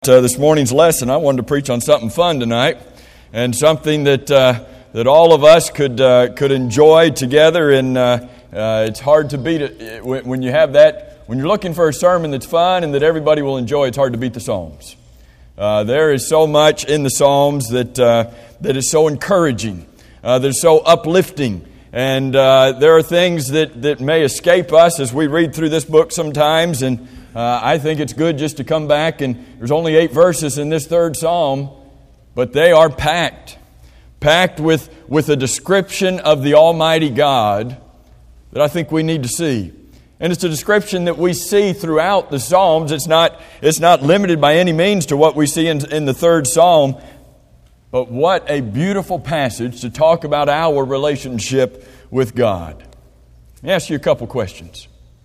This morning's lesson, I wanted to preach on something fun tonight, and something that all of us could enjoy together. And it's hard to beat it when you have that. When you're looking for a sermon that's fun and that everybody will enjoy, it's hard to beat the Psalms. There is so much in the Psalms that is so encouraging, that is so uplifting, and there are things that may escape us as we read through this book sometimes. And I think it's good just to come back, and there's only 8 verses in this third psalm, but they are packed with a description of the Almighty God that I think we need to see. And it's a description that we see throughout the Psalms. It's not limited by any means to what we see in the third psalm, but what a beautiful passage to talk about our relationship with God. Let me ask you a couple questions.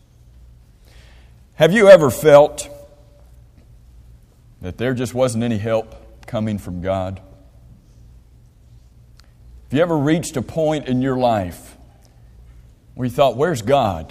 Have you ever felt that there just wasn't any help coming from God? Have you ever reached a point in your life where you thought, where's God?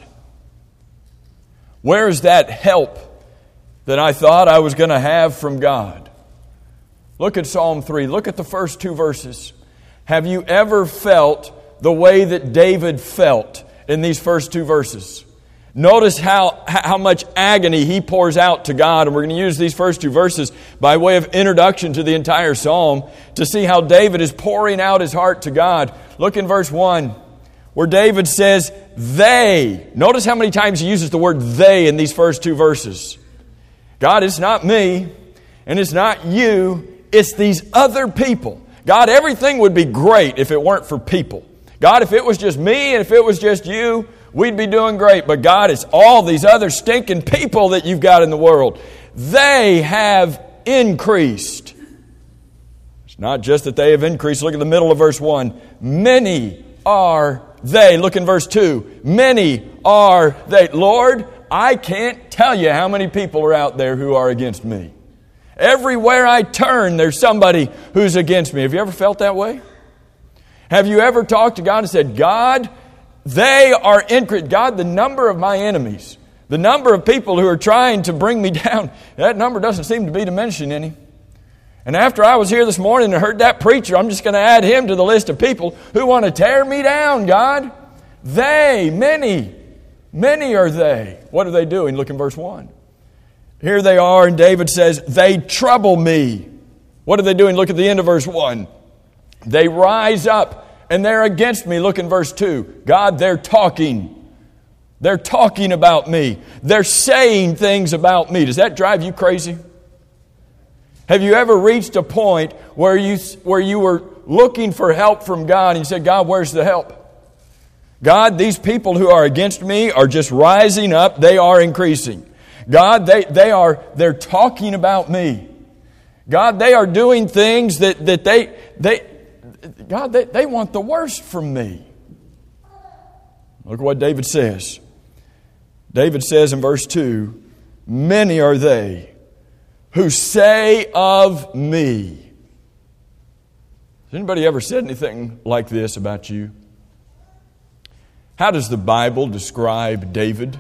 Where is that help that I thought I was going to have from God? Look at Psalm 3. Look at the first 2 verses. Have you ever felt the way that David felt in these first 2 verses? Notice how much agony he pours out to God. And we're going to use these first 2 verses by way of introduction to the entire psalm to see how David is pouring out his heart to God. Look in verse 1 where David says, they. Notice how many times he uses the word they in these first 2 verses. God, it's not me and it's not you. It's these other people. God, everything would be great if it weren't for people. God, if it was just me and if it was just you, we'd be doing great. But God, it's all these other stinking people that you've got in the world. They have increased. It's not just that they have increased. Look at the middle of verse 1. Many are they. Look in verse 2. Many are they. Lord, I can't tell you how many people are out there who are against me. Everywhere I turn, there's somebody who's against me. Have you ever felt that way? Have you ever talked to God and said, God, they are increased. God, the number of my enemies, the number of people who are trying to bring me down, that number doesn't seem to be diminishing any. And after I was here this morning and heard that preacher, I'm just going to add him to the list of people who want to tear me down, God. They, many are they. What are they doing? Look in verse 1. Here they are, and David says, they trouble me. What are they doing? Look at the end of verse 1. They rise up. And they're against me. Look in verse 2. God, they're talking. They're talking about me. They're saying things about me. Does that drive you crazy? Have you ever reached a point where you were looking for help from God and you said, God, where's the help? God, these people who are against me are just rising up. They are increasing. God, they're talking about me. God, they are doing things that they want the worst from me. Look at what David says. David says in verse 2, many are they who say of me. Has anybody ever said anything like this about you? How does the Bible describe David?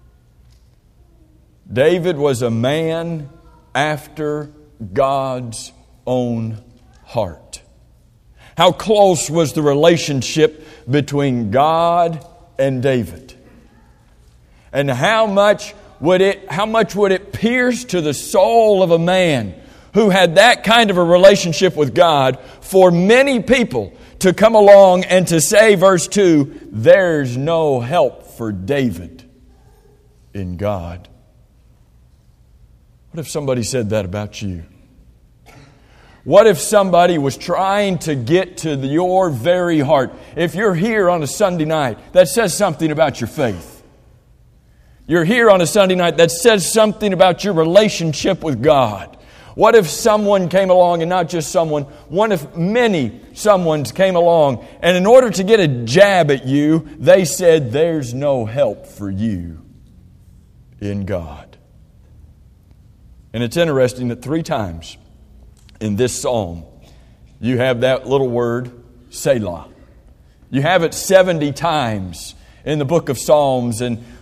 David was a man after God's own heart. How close was the relationship between God and David? And how much would it pierce to the soul of a man who had that kind of a relationship with God for many people to come along and to say, verse 2, there's no help for David in God. What if somebody said that about you? What if somebody was trying to get to your very heart? If you're here on a Sunday night, that says something about your faith. You're here on a Sunday night, that says something about your relationship with God. What if someone came along, and not just someone, what if many someones came along, and in order to get a jab at you, they said, there's no help for you in God. And it's interesting that 3 times in this psalm, you have that little word, Selah. You have it 70 times in the book of Psalms. And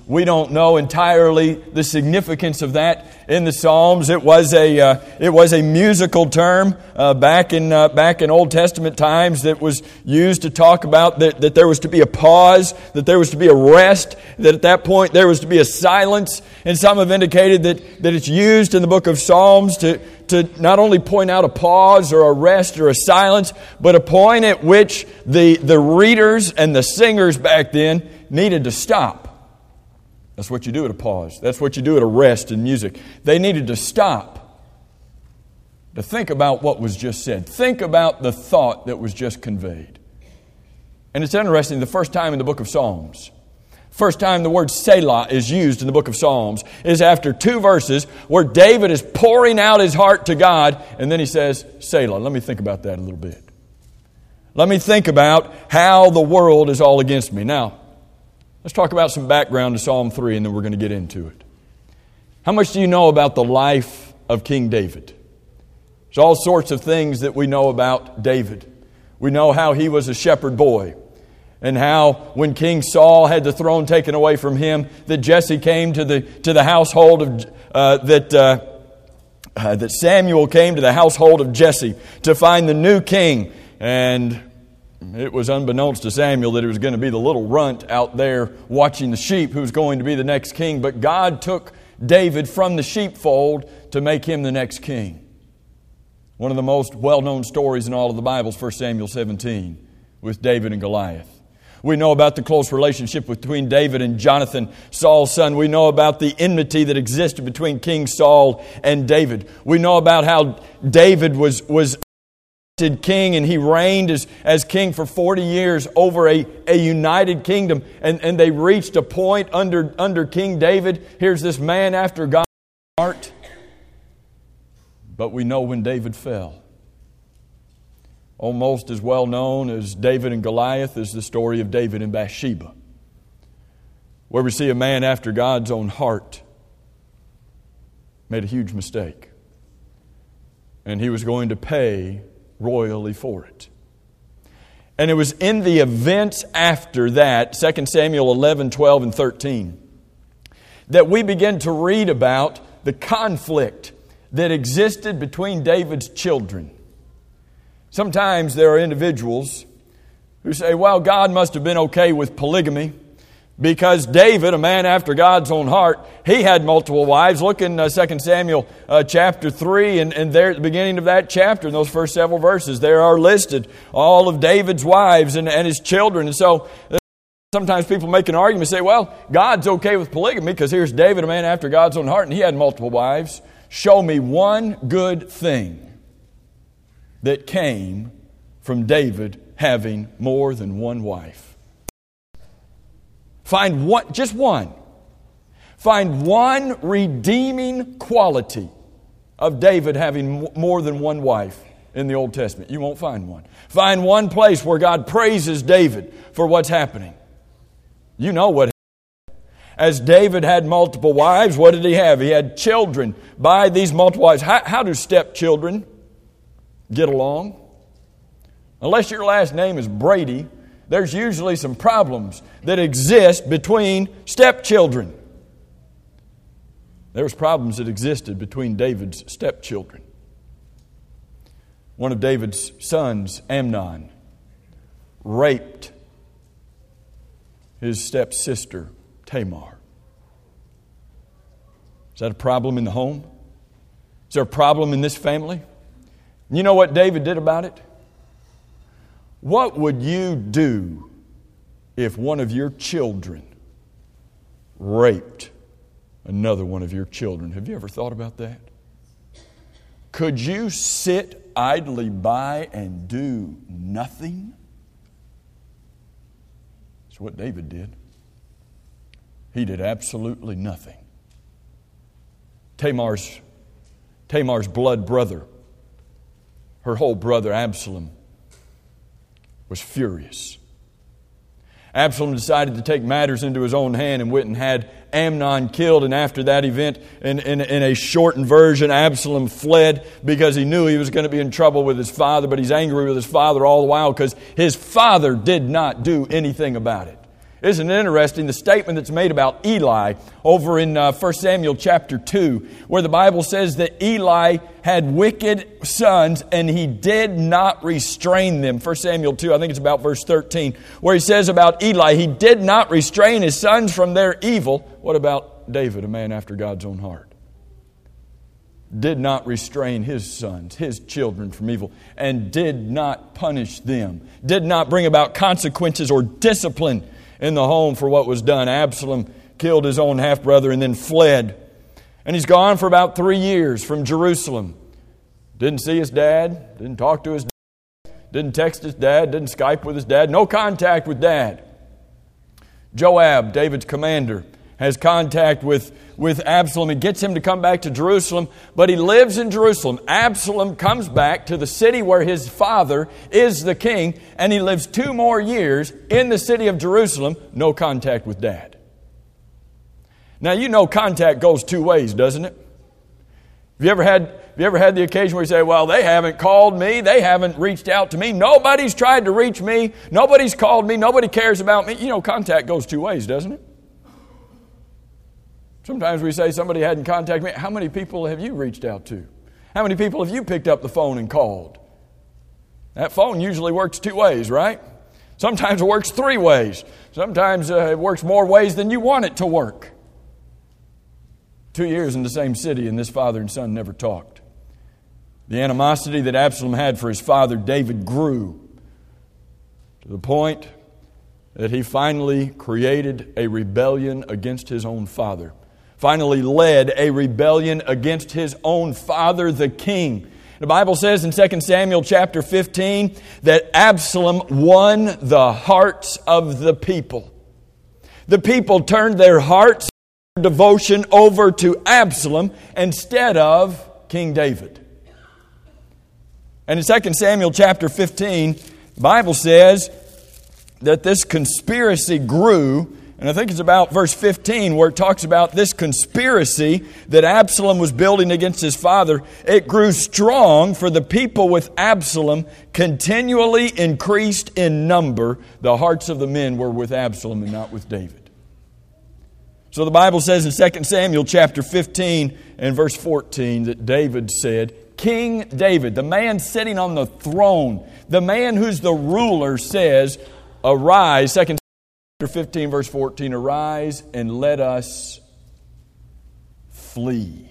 We don't know entirely the significance of that in the Psalms. It was a musical term back in Old Testament times that was used to talk about that there was to be a pause, that there was to be a rest, that at that point there was to be a silence. And some have indicated that it's used in the book of Psalms to not only point out a pause or a rest or a silence, but a point at which the readers and the singers back then needed to stop. That's what you do at a pause. That's what you do at a rest in music. They needed to stop to think about what was just said. Think about the thought that was just conveyed. And it's interesting, the first time in the book of Psalms, first time the word Selah is used in the book of Psalms is after 2 verses where David is pouring out his heart to God, and then he says, Selah. Let me think about that a little bit. Let me think about how the world is all against me. Now, let's talk about some background to Psalm 3, and then we're going to get into it. How much do you know about the life of King David? There's all sorts of things that we know about David. We know how he was a shepherd boy, and how when King Saul had the throne taken away from him, that Jesse came to the household of that Samuel came to the household of Jesse to find the new king. And it was unbeknownst to Samuel that it was going to be the little runt out there watching the sheep who was going to be the next king. But God took David from the sheepfold to make him the next king. One of the most well-known stories in all of the Bible is 1 Samuel 17 with David and Goliath. We know about the close relationship between David and Jonathan, Saul's son. We know about the enmity that existed between King Saul and David. We know about how David was king, and he reigned as king for 40 years over a united kingdom. And they reached a point under King David. Here's this man after God's heart. But we know when David fell. Almost as well known as David and Goliath is the story of David and Bathsheba, where we see a man after God's own heart made a huge mistake. And he was going to pay royally for it. And it was in the events after that, 2 Samuel 11, 12, and 13, that we begin to read about the conflict that existed between David's children. Sometimes there are individuals who say, well, God must have been okay with polygamy because David, a man after God's own heart, he had multiple wives. Look in 2 Samuel chapter 3, and there at the beginning of that chapter, in those first several verses, there are listed all of David's wives and his children. And so sometimes people make an argument and say, well, God's okay with polygamy because here's David, a man after God's own heart, and he had multiple wives. Show me one good thing that came from David having more than one wife. Find one, just one. Find one redeeming quality of David having more than one wife in the Old Testament. You won't find one. Find one place where God praises David for what's happening. You know what happened. As David had multiple wives, what did he have? He had children by these multiple wives. How do stepchildren get along? Unless your last name is Brady, there's usually some problems that exist between stepchildren. There was problems that existed between David's stepchildren. One of David's sons, Amnon, raped his stepsister, Tamar. Is that a problem in the home? Is there a problem in this family? You know what David did about it? What would you do if one of your children raped another one of your children? Have you ever thought about that? Could you sit idly by and do nothing? That's what David did. He did absolutely nothing. Tamar's blood brother, her whole brother Absalom, was furious. Absalom decided to take matters into his own hand and went and had Amnon killed. And after that event, in a shortened version, Absalom fled because he knew he was going to be in trouble with his father. But he's angry with his father all the while because his father did not do anything about it. Isn't it interesting, the statement that's made about Eli over in 1 Samuel chapter 2, where the Bible says that Eli had wicked sons and he did not restrain them. 1 Samuel 2, I think it's about verse 13, where he says about Eli, he did not restrain his sons from their evil. What about David, a man after God's own heart? Did not restrain his sons, his children from evil, and did not punish them. Did not bring about consequences or discipline in the home for what was done. Absalom killed his own half-brother and then fled. And he's gone for about 3 years from Jerusalem. Didn't see his dad, didn't talk to his dad, didn't text his dad, didn't Skype with his dad, no contact with dad. Joab, David's commander, has contact with Absalom. He gets him to come back to Jerusalem, but he lives in Jerusalem. Absalom comes back to the city where his father is the king, and he lives 2 more years in the city of Jerusalem, no contact with dad. Now, you know contact goes 2 ways, doesn't it? Have you ever had the occasion where you say, well, they haven't called me, they haven't reached out to me, nobody's tried to reach me, nobody's called me, nobody cares about me? You know, contact goes 2 ways, doesn't it? Sometimes we say somebody hadn't contacted me. How many people have you reached out to? How many people have you picked up the phone and called? That phone usually works 2 ways, right? Sometimes it works 3 ways. Sometimes it works more ways than you want it to work. 2 years in the same city, and this father and son never talked. The animosity that Absalom had for his father David grew to the point that he finally created a rebellion against his own father. Finally led a rebellion against his own father, the king. The Bible says in 2 Samuel chapter 15 that Absalom won the hearts of the people. The people turned their hearts, their devotion over to Absalom instead of King David. And in 2 Samuel chapter 15, the Bible says that this conspiracy grew. And I think it's about verse 15 where it talks about this conspiracy that Absalom was building against his father. It grew strong, for the people with Absalom continually increased in number. The hearts of the men were with Absalom and not with David. So the Bible says in 2 Samuel chapter 15 and verse 14 that David said, King David, the man sitting on the throne, the man who's the ruler, says, arise, 2 Samuel 15 verse 14, arise and let us flee.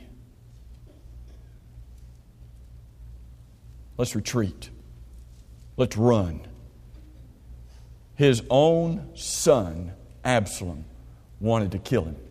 Let's retreat. Let's run. His own son, Absalom, wanted to kill him.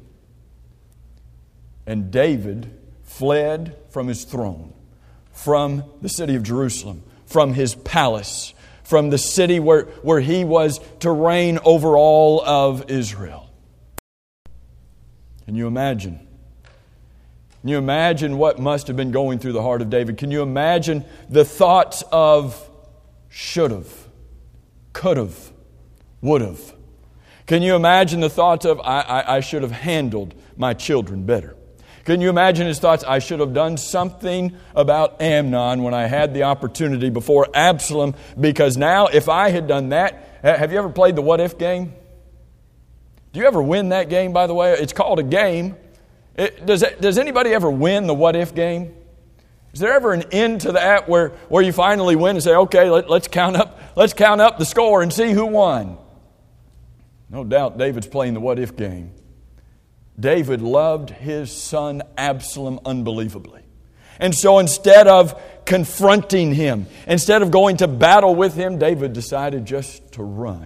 And David fled from his throne, from the city of Jerusalem, from his palace, from the city where he was to reign over all of Israel. Can you imagine? Can you imagine what must have been going through the heart of David? Can you imagine the thoughts of should've, could've, would've? Can you imagine the thoughts of I should have handled my children better? Can you imagine his thoughts? I should have done something about Amnon when I had the opportunity before Absalom, because now if I had done that... Have you ever played the what if game? Do you ever win that game, by the way? It's called a game. Does anybody ever win the what if game? Is there ever an end to that where you finally win and say, okay, let's count up the score and see who won? No doubt David's playing the what if game. David loved his son Absalom unbelievably. And so instead of confronting him, instead of going to battle with him, David decided just to run.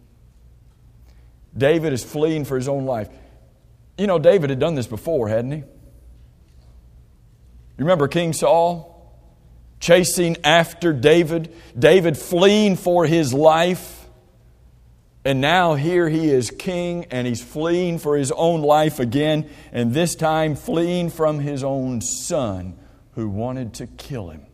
David is fleeing for his own life. You know, David had done this before, hadn't he? You remember King Saul chasing after David, David fleeing for his life. And now here he is king, and he's fleeing for his own life again, and this time fleeing from his own son who wanted to kill him.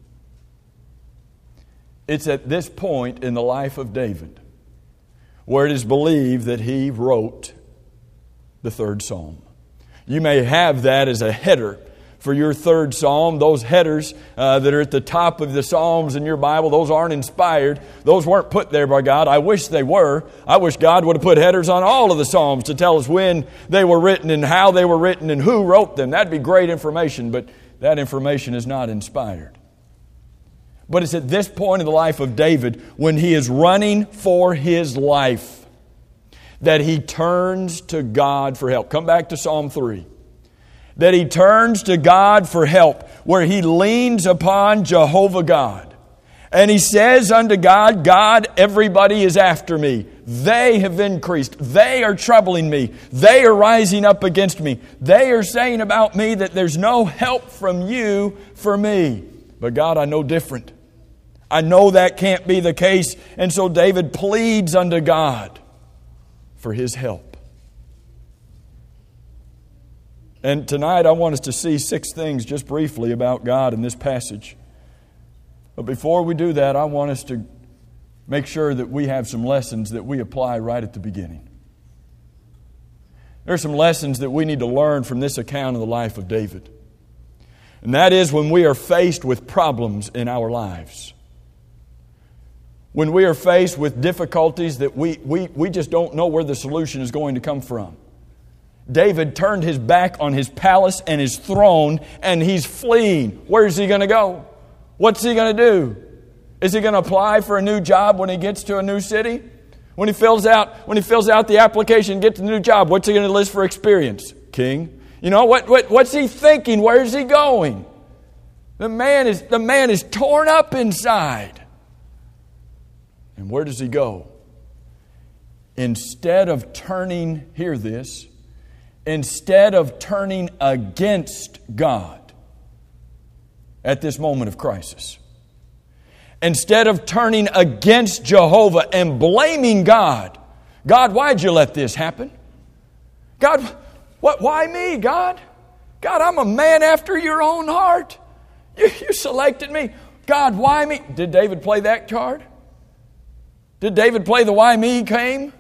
It's at this point in the life of David where it is believed that he wrote the 3rd Psalm. You may have that as a header for your third psalm. Those headers that are at the top of the psalms in your Bible, those aren't inspired. Those weren't put there by God. I wish they were. I wish God would have put headers on all of the psalms to tell us when they were written and how they were written and who wrote them. That'd be great information, but that information is not inspired. But it's at this point in the life of David, when he is running for his life, that he turns to God for help. Come back to Psalm 3. That he turns to God for help, where he leans upon Jehovah God. And he says unto God, God, everybody is after me. They have increased. They are troubling me. They are rising up against me. They are saying about me that there's no help from you for me. But God, I know different. I know that can't be the case. And so David pleads unto God for his help. And tonight I want us to see 6 things just briefly about God in this passage. But before we do that, I want us to make sure that we have some lessons that we apply right at the beginning. There are some lessons that we need to learn from this account of the life of David. And that is when we are faced with problems in our lives. When we are faced with difficulties that we just don't know where the solution is going to come from. David turned his back on his palace and his throne, and he's fleeing. Where's he going to go? What's he going to do? Is he going to apply for a new job when he gets to a new city? When he fills out the application and gets the new job, what's he going to list for experience? King. You know, what's he thinking? Where's he going? The man is torn up inside. And where does he go? Instead of turning, hear this, instead of turning against God at this moment of crisis, instead of turning against Jehovah and blaming God, God, why'd you let this happen? God, why me, God? God, I'm a man after your own heart. You selected me. God, why me? Did David play that card? Did David play the why me game?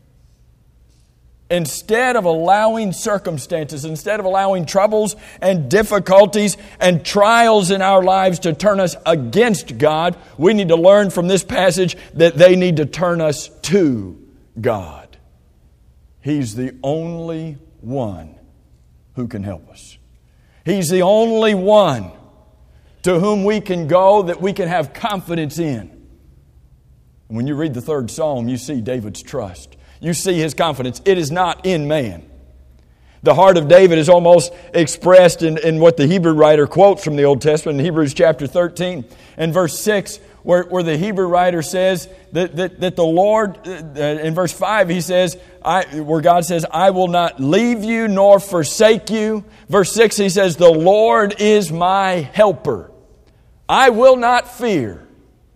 Instead of allowing circumstances, instead of allowing troubles and difficulties and trials in our lives to turn us against God, we need to learn from this passage that they need to turn us to God. He's the only one who can help us. He's the only one to whom we can go, that we can have confidence in. And when you read the 3rd Psalm, you see David's trust. You see his confidence. It is not in man. The heart of David is almost expressed in what the Hebrew writer quotes from the Old Testament in Hebrews chapter 13 and verse 6, where the Hebrew writer says that the Lord, in verse 5 he says, where God says, I will not leave you nor forsake you. Verse 6 he says, the Lord is my helper. I will not fear.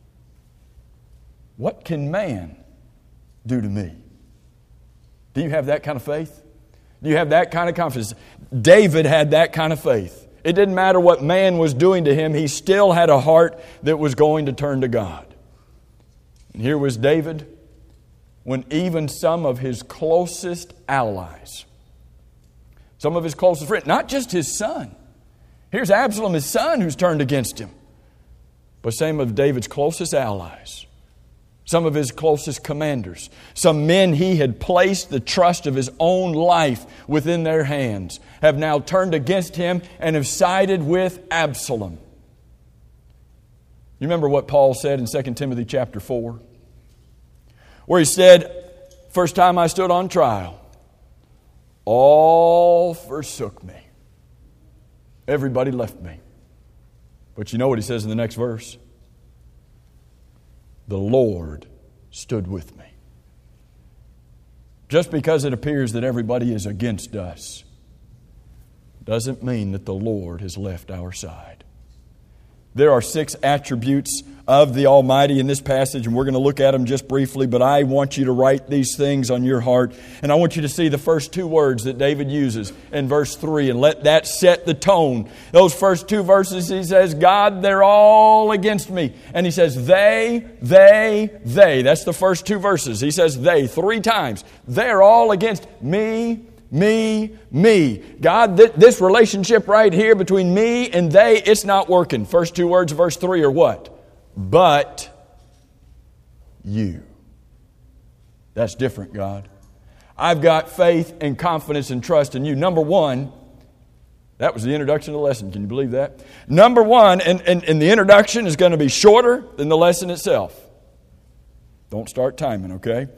What can man do to me? Do you have that kind of faith? Do you have that kind of confidence? David had that kind of faith. It didn't matter what man was doing to him. He still had a heart that was going to turn to God. And here was David when even some of his closest allies, some of his closest friends, not just his son. Here's Absalom, his son, who's turned against him. But some of David's closest allies, some of his closest commanders, some men he had placed the trust of his own life within their hands, have now turned against him and have sided with Absalom. You remember what Paul said in 2 Timothy chapter 4? Where he said, first time I stood on trial, all forsook me. Everybody left me. But you know what he says in the next verse? The Lord stood with me. Just because it appears that everybody is against us doesn't mean that the Lord has left our side. There are 6 attributes of the Almighty in this passage, and we're going to look at them just briefly, but I want you to write these things on your heart, and I want you to see the first 2 words that David uses in verse 3, and let that set the tone. Those first 2 verses, he says, God, they're all against me. And he says, they. That's the first 2 verses. He says they 3 times. They're all against me, me. God, this relationship right here between me and they, it's not working. First two words of verse 3 are what? But you. That's different, God. I've got faith and confidence and trust in you. Number one, that was the introduction to the lesson. Can you believe that? Number one, and the introduction is going to be shorter than the lesson itself. Don't start timing, okay?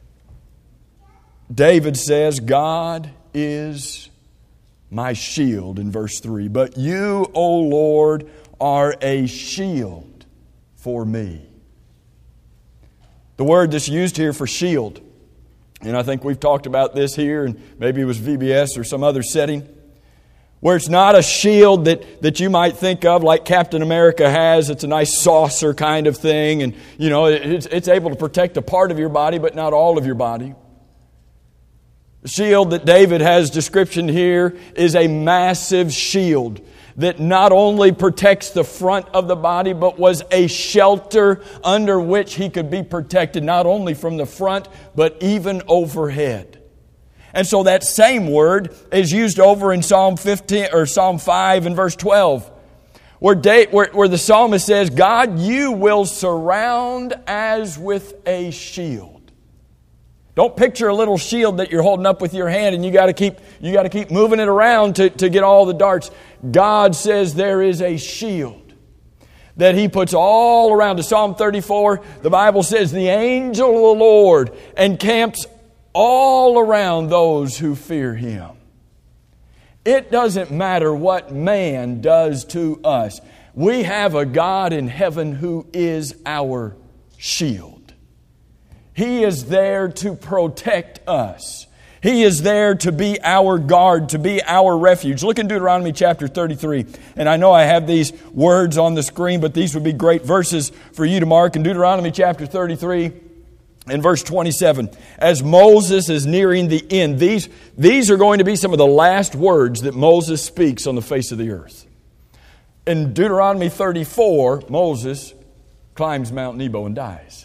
David says, God is my shield in verse 3. But you, O Lord, are a shield for me. The word that's used here for shield, and I think we've talked about this here, and maybe it was VBS or some other setting, where it's not a shield that you might think of like Captain America has. It's a nice saucer kind of thing, and you know it's able to protect a part of your body, but not all of your body. The shield that David has description here is a massive shield that not only protects the front of the body, but was a shelter under which he could be protected, not only from the front, but even overhead. And so that same word is used over in Psalm 15 or Psalm 5 and verse 12, where the psalmist says, God, you will surround as with a shield. Don't picture a little shield that you're holding up with your hand and you got to keep moving it around to get all the darts. God says there is a shield that He puts all around us. Psalm 34, the Bible says, the angel of the Lord encamps all around those who fear Him. It doesn't matter what man does to us. We have a God in heaven who is our shield. He is there to protect us. He is there to be our guard, to be our refuge. Look in Deuteronomy chapter 33. And I know I have these words on the screen, but these would be great verses for you to mark. In Deuteronomy chapter 33 and verse 27, as Moses is nearing the end, these are going to be some of the last words that Moses speaks on the face of the earth. In Deuteronomy 34, Moses climbs Mount Nebo and dies.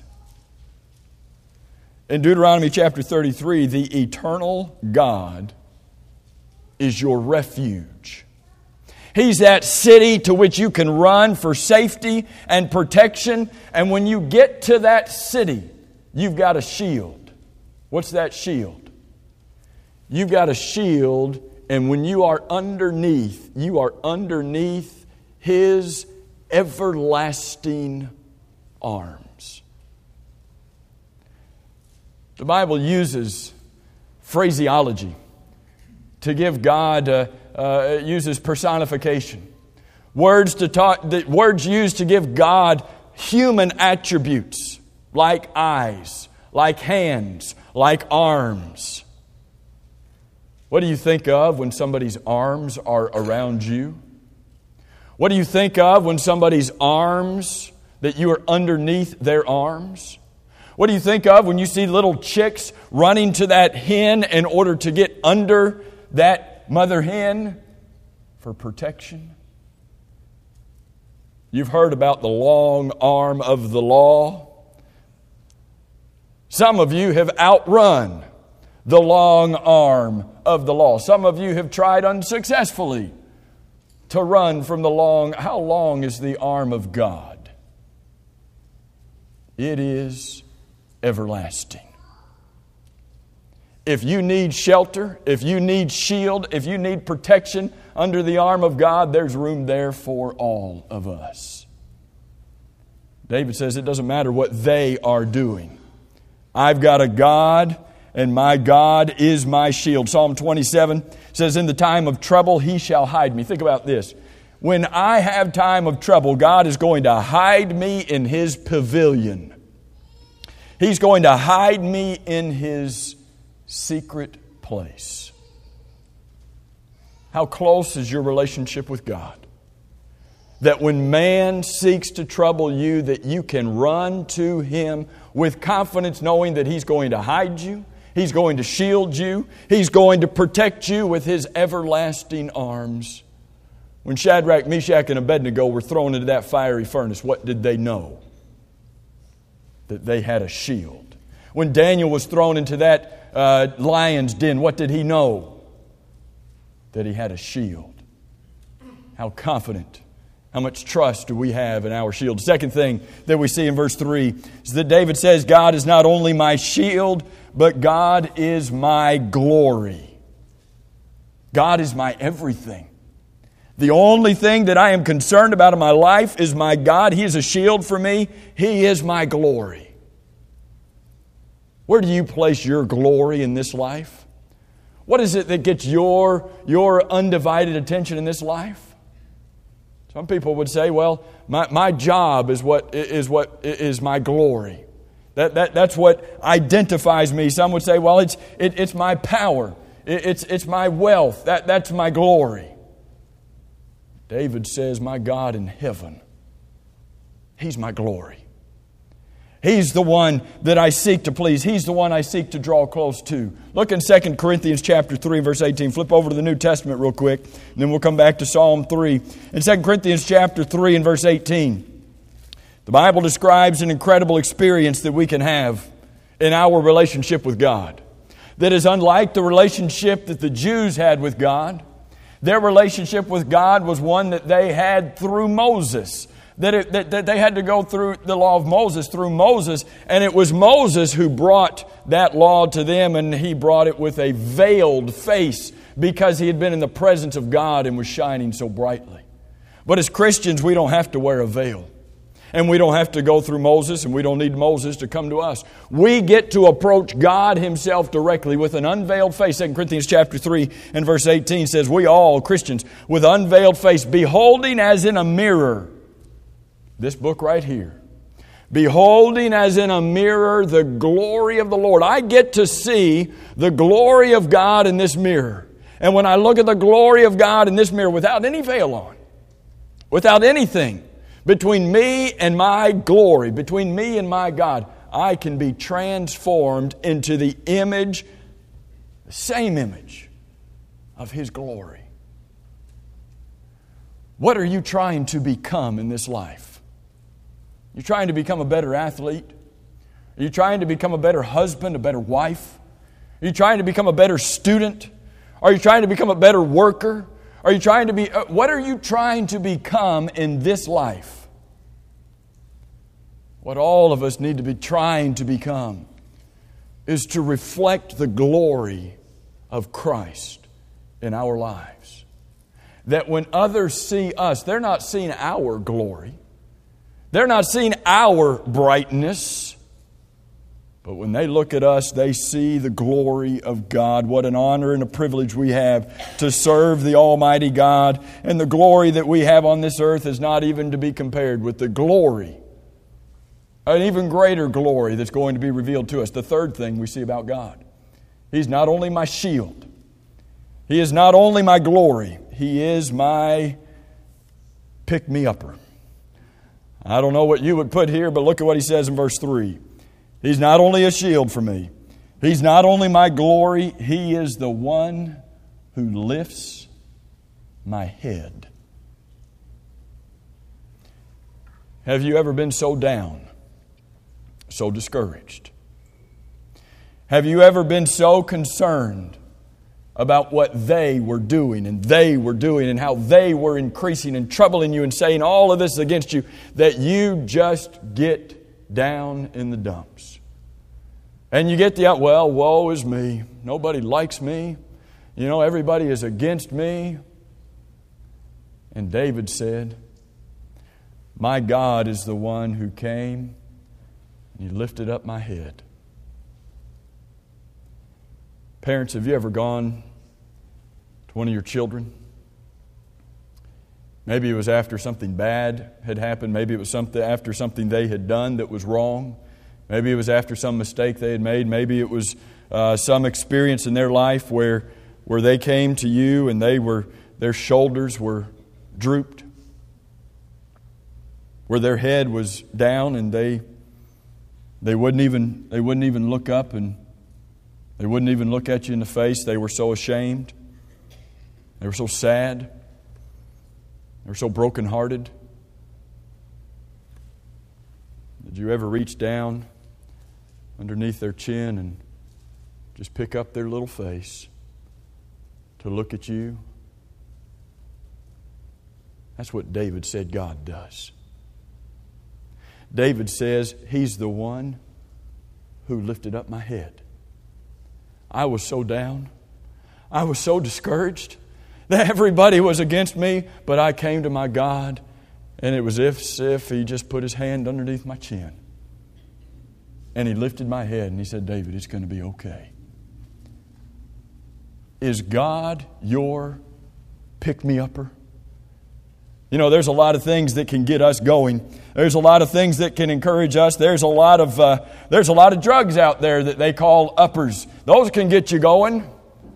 In Deuteronomy chapter 33, the eternal God is your refuge. He's that city to which you can run for safety and protection. And when you get to that city, you've got a shield. What's that shield? You've got a shield, and when you are underneath His everlasting arms. The Bible uses phraseology to give God, uses personification. Words used to give God human attributes, like eyes, like hands, like arms. What do you think of when somebody's arms are around you? What do you think of when somebody's arms, that you are underneath their arms? What do you think of when you see little chicks running to that hen in order to get under that mother hen for protection? You've heard about the long arm of the law. Some of you have outrun the long arm of the law. Some of you have tried unsuccessfully to run from the long. How long is the arm of God? It is everlasting. If you need shelter, if you need shield, if you need protection under the arm of God, there's room there for all of us. David says it doesn't matter what they are doing. I've got a God, and my God is my shield. Psalm 27 says, in the time of trouble, He shall hide me. Think about this. When I have time of trouble, God is going to hide me in His pavilion. He's going to hide me in His secret place. How close is your relationship with God? That when man seeks to trouble you, that you can run to Him with confidence, knowing that He's going to hide you, He's going to shield you, He's going to protect you with His everlasting arms. When Shadrach, Meshach, and Abednego were thrown into that fiery furnace, what did they know? That they had a shield. When Daniel was thrown into that lion's den, what did he know? that he had a shield. How confident, how much trust do we have in our shield? The second thing that we see in verse 3 is that David says, God is not only my shield, but God is my glory. God is my everything. The only thing that I am concerned about in my life is my God. He is a shield for me. He is my glory. Where do you place your glory in this life? What is it that gets your undivided attention in this life? Some people would say, well, my job is what is my glory. That's what identifies me. Some would say, well, it's my power. It's my wealth. That's my glory. David says, my God in heaven, He's my glory. He's the one that I seek to please. He's the one I seek to draw close to. Look in 2 Corinthians chapter 3, verse 18. Flip over to the New Testament real quick, and then we'll come back to Psalm 3. In 2 Corinthians chapter 3 and verse 18, the Bible describes an incredible experience that we can have in our relationship with God that is unlike the relationship that the Jews had with God. Their relationship with God was one that they had through Moses. That they had to go through the law of Moses through Moses, and it was Moses who brought that law to them, and he brought it with a veiled face because he had been in the presence of God and was shining so brightly. But as Christians, we don't have to wear a veil. And we don't have to go through Moses, and we don't need Moses to come to us. We get to approach God Himself directly with an unveiled face. 2 Corinthians chapter 3 and verse 18 says, we all, Christians, with unveiled face, beholding as in a mirror, this book right here, beholding as in a mirror the glory of the Lord. I get to see the glory of God in this mirror. And when I look at the glory of God in this mirror without any veil on, without anything between me and my glory, between me and my God, I can be transformed into the image, the same image of His glory. What are you trying to become in this life? You're trying to become a better athlete? Are you trying to become a better husband, a better wife? Are you trying to become a better student? Are you trying to become a better worker? Are you trying to be? What are you trying to become in this life? What all of us need to be trying to become is to reflect the glory of Christ in our lives. That when others see us, they're not seeing our glory. They're not seeing our brightness. But when they look at us, they see the glory of God. What an honor and a privilege we have to serve the Almighty God. And the glory that we have on this earth is not even to be compared with the glory, an even greater glory that's going to be revealed to us. The third thing we see about God, He's not only my shield. He is not only my glory. He is my pick-me-upper. I don't know what you would put here, but look at what he says in verse 3. He's not only a shield for me. He's not only my glory. He is the one who lifts my head. Have you ever been so down, so discouraged? Have you ever been so concerned about what they were doing and how they were increasing and troubling you and saying all of this against you, that you just get down in the dumps? And you get well, woe is me. Nobody likes me. Everybody is against me. And David said, my God is the one who came and He lifted up my head. Parents, have you ever gone to one of your children? Maybe it was after something bad had happened. Maybe it was after something they had done that was wrong. Maybe it was after some mistake they had made. Maybe it was some experience in their life where they came to you and their shoulders were drooped, where their head was down and they wouldn't even look up, and they wouldn't even look at you in the face. They were so ashamed. They were so sad. They were so brokenhearted. Did you ever reach down underneath their chin and just pick up their little face to look at you That's what David said God does. David says, He's the one who lifted up my head. I was so down. I was so discouraged that everybody was against me, but I came to my God, and it was as if He just put His hand underneath my chin. And He lifted my head and He said, David, it's going to be okay. Is God your pick-me-upper? You know, there's a lot of things that can get us going. There's a lot of things that can encourage us. There's a lot of drugs out there that they call uppers. Those can get you going.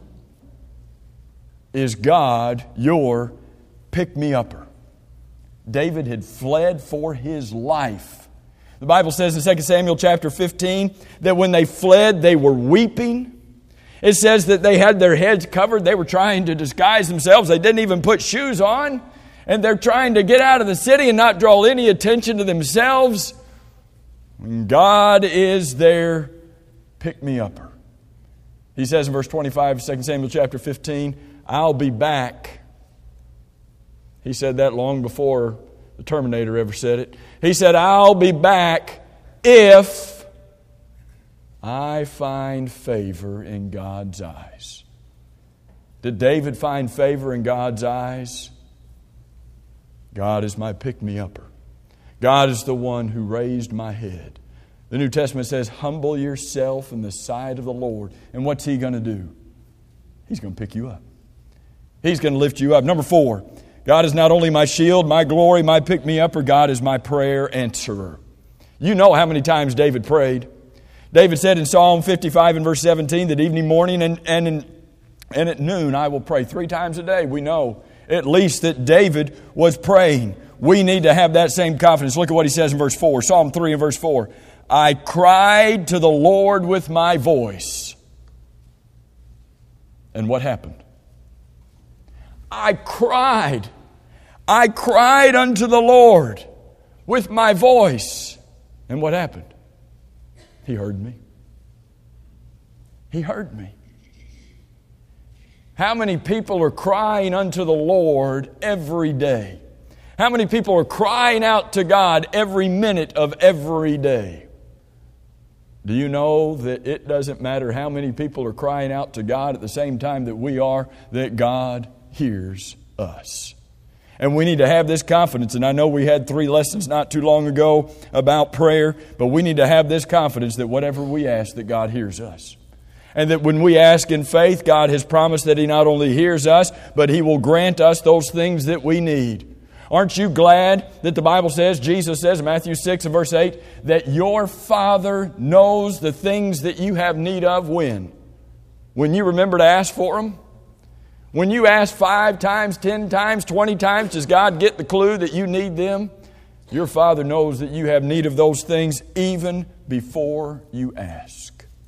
Is God your pick-me-upper? David had fled for his life. The Bible says in 2 Samuel chapter 15 that when they fled, they were weeping. It says that they had their heads covered. They were trying to disguise themselves. They didn't even put shoes on. And they're trying to get out of the city and not draw any attention to themselves. God is their pick-me-upper. He says in verse 25, 2 Samuel chapter 15, I'll be back. He said that long before the Terminator ever said it. He said, I'll be back if I find favor in God's eyes. Did David find favor in God's eyes? God is my pick-me-upper. God is the one who raised my head. The New Testament says, humble yourself in the sight of the Lord. And what's He going to do? He's going to pick you up. He's going to lift you up. Number 4, God is not only my shield, my glory, my pick-me-upper. God is my prayer answerer. You know how many times David prayed. David said in Psalm 55 and verse 17 that evening, morning, and at noon I will pray 3 times a day. We know at least that David was praying. We need to have that same confidence. Look at what he says in verse 4. Psalm 3 and verse 4. I cried to the Lord with my voice. And what happened? I cried. I cried unto the Lord with my voice. And what happened? He heard me. He heard me. How many people are crying unto the Lord every day? How many people are crying out to God every minute of every day? Do you know that it doesn't matter how many people are crying out to God at the same time that we are, that God hears us? And we need to have this confidence. And I know we had 3 lessons not too long ago about prayer, but we need to have this confidence that whatever we ask, that God hears us. And that when we ask in faith, God has promised that He not only hears us, but He will grant us those things that we need. Aren't you glad that the Bible says, Jesus says in Matthew 6 and verse 8, that your Father knows the things that you have need of when? When you remember to ask for them? When you ask 5 times, 10 times, 20 times, does God get the clue that you need them? Your Father knows that you have need of those things even before you ask.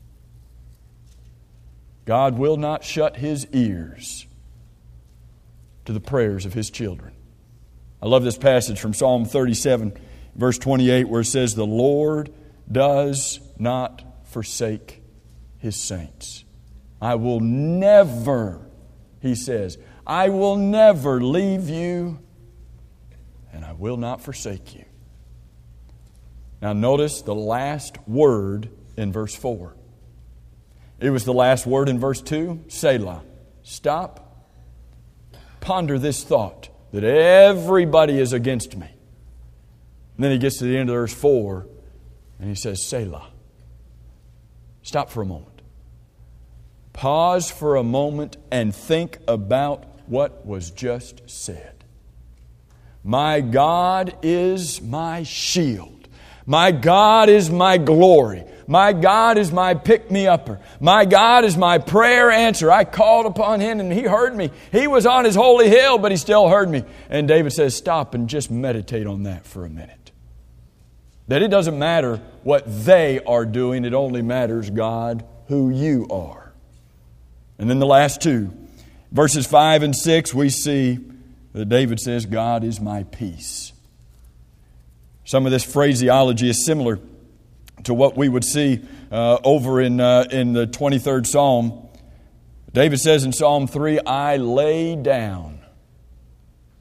God will not shut His ears to the prayers of His children. I love this passage from Psalm 37, verse 28, where it says, the Lord does not forsake His saints. I will never, He says, I will never leave you, and I will not forsake you. Now notice the last word in verse 4. It was the last word in verse 2, Selah. Stop. Ponder this thought, that everybody is against me. And then he gets to the end of verse 4, and he says, Selah. Stop for a moment. Pause for a moment and think about what was just said. My God is my shield. My God is my glory. My God is my pick-me-upper. My God is my prayer answer. I called upon Him and He heard me. He was on His holy hill, but He still heard me. And David says, stop and just meditate on that for a minute. That it doesn't matter what they are doing. It only matters, God, who you are. And then the last 2, verses 5 and 6, we see that David says, God is my peace. Some of this phraseology is similar to what we would see over in the 23rd Psalm. David says in Psalm 3, I lay down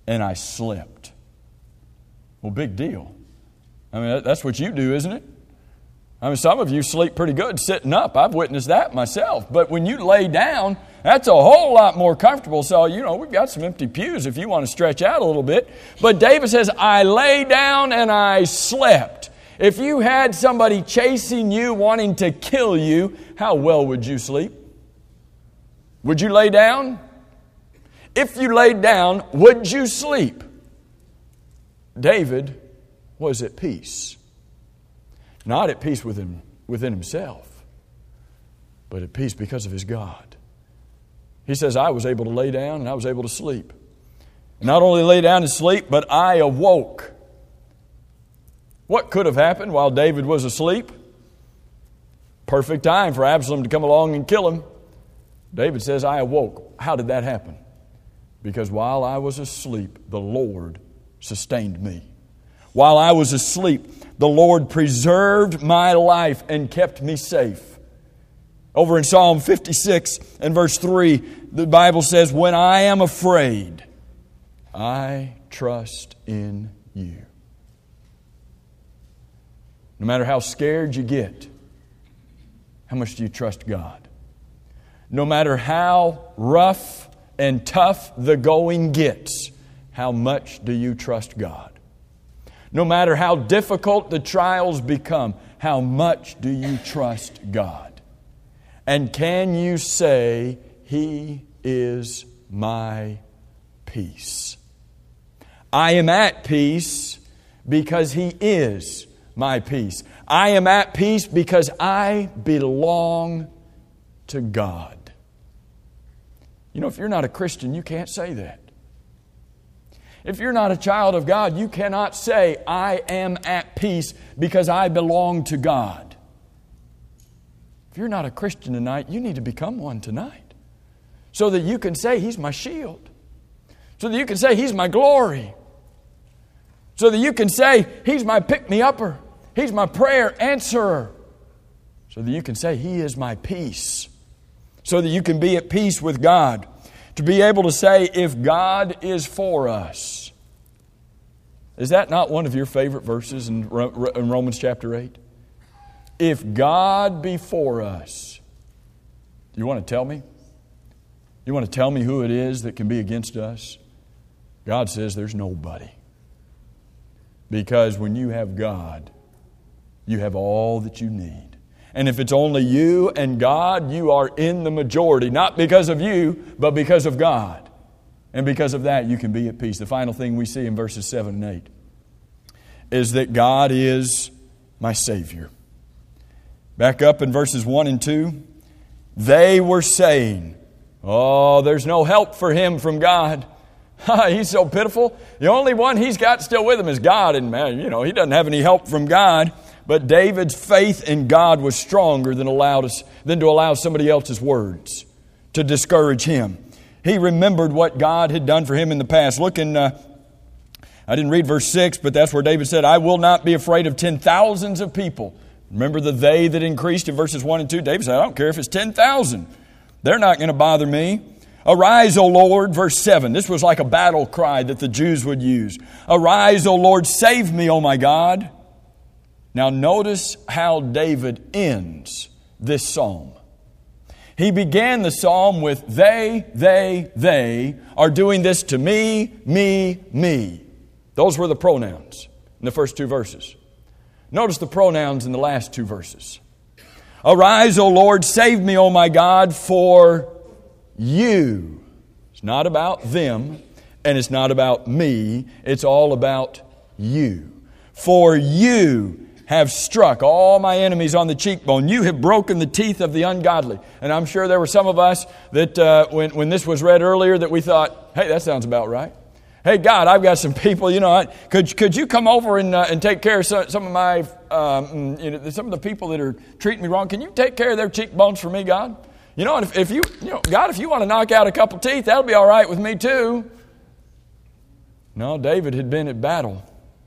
and I slept. Well, big deal. I mean, that's what you do, isn't it? I mean, some of you sleep pretty good sitting up. I've witnessed that myself. But when you lay down, that's a whole lot more comfortable. So, we've got some empty pews if you want to stretch out a little bit. But David says, I lay down and I slept. If you had somebody chasing you, wanting to kill you, how well would you sleep? Would you lay down? If you laid down, would you sleep? David was at peace. Not at peace within himself, but at peace because of his God. He says, I was able to lay down and I was able to sleep. Not only lay down and sleep, but I awoke. What could have happened while David was asleep? Perfect time for Absalom to come along and kill him. David says, I awoke. How did that happen? Because while I was asleep, the Lord sustained me. While I was asleep, the Lord preserved my life and kept me safe. Over in Psalm 56 and verse 3, the Bible says, when I am afraid, I trust in you. No matter how scared you get, how much do you trust God? No matter how rough and tough the going gets, how much do you trust God? No matter how difficult the trials become, how much do you trust God? And can you say, He is my peace? I am at peace because He is my peace. I am at peace because I belong to God. If you're not a Christian, you can't say that. If you're not a child of God, you cannot say, I am at peace because I belong to God. If you're not a Christian tonight, you need to become one tonight. So that you can say, He's my shield. So that you can say, He's my glory. So that you can say, He's my pick-me-upper. He's my prayer answerer. So that you can say, He is my peace. So that you can be at peace with God. To be able to say, if God is for us. Is that not one of your favorite verses in Romans chapter 8? If God be for us. Do you want to tell me? You want to tell me who it is that can be against us? God says there's nobody. Because when you have God, you have all that you need. And if it's only you and God, you are in the majority. Not because of you, but because of God. And because of that, you can be at peace. The final thing we see in verses 7 and 8 is that God is my Savior. Back up in verses 1 and 2. They were saying, oh, there's no help for him from God. He's so pitiful. The only one he's got still with him is God. And man, he doesn't have any help from God. But David's faith in God was stronger than to allow somebody else's words to discourage him. He remembered what God had done for him in the past. Look in, I didn't read verse 6, but that's where David said, I will not be afraid of 10,000s of people. Remember the they that increased in verses 1 and 2? David said, I don't care if it's 10,000. They're not going to bother me. Arise, O Lord, verse 7. This was like a battle cry that the Jews would use. Arise, O Lord, save me, O my God. Now notice how David ends this psalm. He began the psalm with they are doing this to me, me, me. Those were the pronouns in the first two verses. Notice the pronouns in the last two verses. Arise, O Lord, save me, O my God, for you. It's not about them and it's not about me. It's all about you. For you have struck all my enemies on the cheekbone. You have broken the teeth of the ungodly. And I'm sure there were some of us that when this was read earlier that we thought, hey, that sounds about right. Hey, God, I've got some people, could you come over and take care of some of my, some of the people that are treating me wrong? Can you take care of their cheekbones for me, God? And if you God, if you want to knock out a couple teeth, that'll be all right with me too. No, David had been at battle.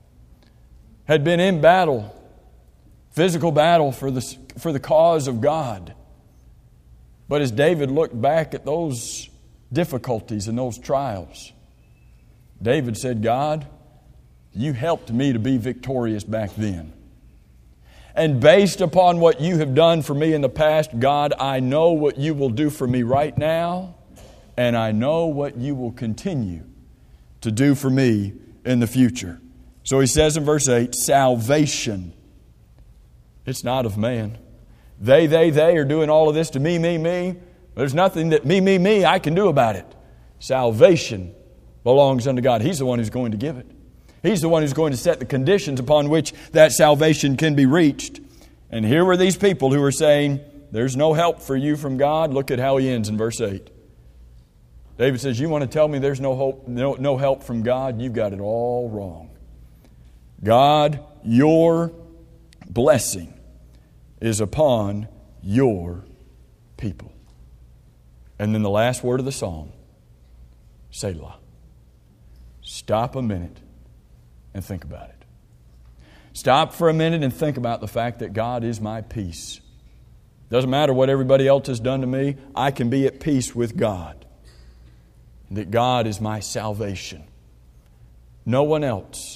Had been in battle. Physical battle for the cause of God. But as David looked back at those difficulties and those trials, David said, God, you helped me to be victorious back then. And based upon what you have done for me in the past, God, I know what you will do for me right now, and I know what you will continue to do for me in the future. So he says in verse 8, salvation, it's not of man. They are doing all of this to me. There's nothing that me, I can do about it. Salvation belongs unto God. He's the one who's going to give it. He's the one who's going to set the conditions upon which that salvation can be reached. And here were these people who were saying, there's no help for you from God. Look at how he ends in verse 8. David says, you want to tell me there's no hope, no help from God? You've got it all wrong. God, your blessing is upon your people. And then the last word of the psalm, Selah. Stop a minute and think about it. Stop for a minute and think about the fact that God is my peace. Doesn't matter what everybody else has done to me, I can be at peace with God. That God is my salvation. No one else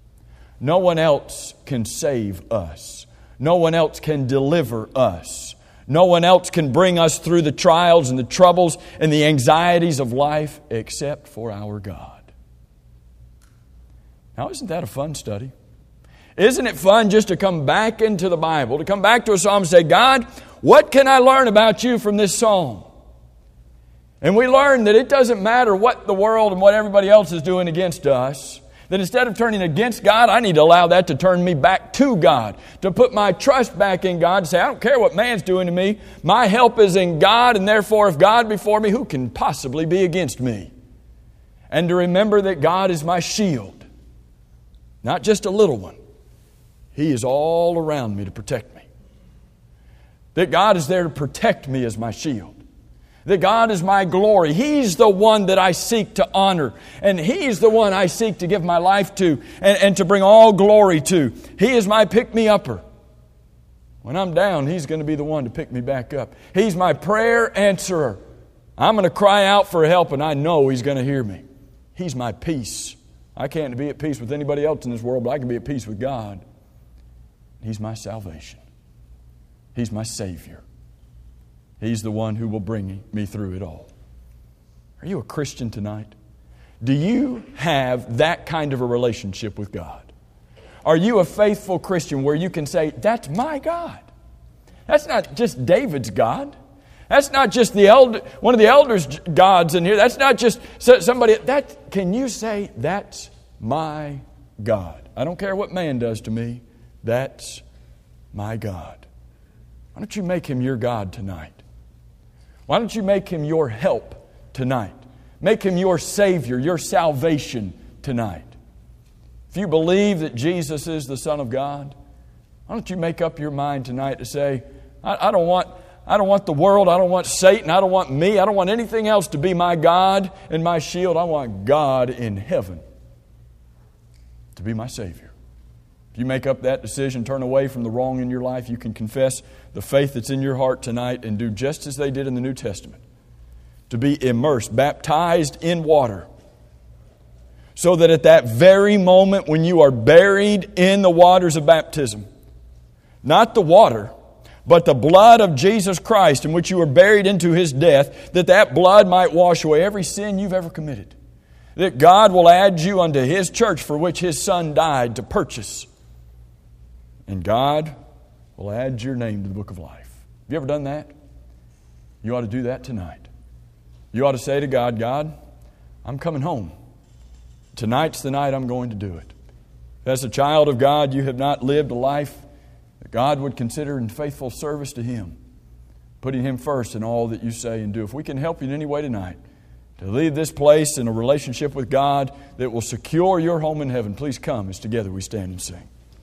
can save us. No one else can deliver us. No one else can bring us through the trials and the troubles and the anxieties of life except for our God. Now, isn't that a fun study? Isn't it fun just to come back into the Bible, to come back to a psalm and say, God, what can I learn about you from this psalm? And we learn that it doesn't matter what the world and what everybody else is doing against us. That instead of turning against God, I need to allow that to turn me back to God. To put my trust back in God. To say, I don't care what man's doing to me. My help is in God, and therefore if God be for me, who can possibly be against me? And to remember that God is my shield. Not just a little one. He is all around me to protect me. That God is there to protect me as my shield. That God is my glory. He's the one that I seek to honor. And He's the one I seek to give my life to and to bring all glory to. He is my pick-me-upper. When I'm down, He's going to be the one to pick me back up. He's my prayer answerer. I'm going to cry out for help and I know He's going to hear me. He's my peace. I can't be at peace with anybody else in this world, but I can be at peace with God. He's my salvation. He's my Savior. He's the one who will bring me through it all. Are you a Christian tonight? Do you have that kind of a relationship with God? Are you a faithful Christian where you can say, that's my God? That's not just David's God. That's not just one of the elders' gods in here. That's not just somebody. Can you say, that's my God? I don't care what man does to me. That's my God. Why don't you make Him your God tonight? Why don't you make Him your help tonight? Make Him your Savior, your salvation tonight. If you believe that Jesus is the Son of God, why don't you make up your mind tonight to say, I don't want the world, I don't want Satan, I don't want me, I don't want anything else to be my God and my shield. I want God in heaven to be my Savior. If you make up that decision, turn away from the wrong in your life, you can confess the faith that's in your heart tonight and do just as they did in the New Testament. To be immersed, baptized in water. So that at that very moment when you are buried in the waters of baptism, not the water, but the blood of Jesus Christ in which you were buried into His death, that blood might wash away every sin you've ever committed. That God will add you unto His church for which His Son died to purchase. And God will add your name to the book of life. Have you ever done that? You ought to do that tonight. You ought to say to God, God, I'm coming home. Tonight's the night I'm going to do it. As a child of God, you have not lived a life that God would consider in faithful service to Him, putting Him first in all that you say and do. If we can help you in any way tonight to leave this place in a relationship with God that will secure your home in heaven, please come as together we stand and sing.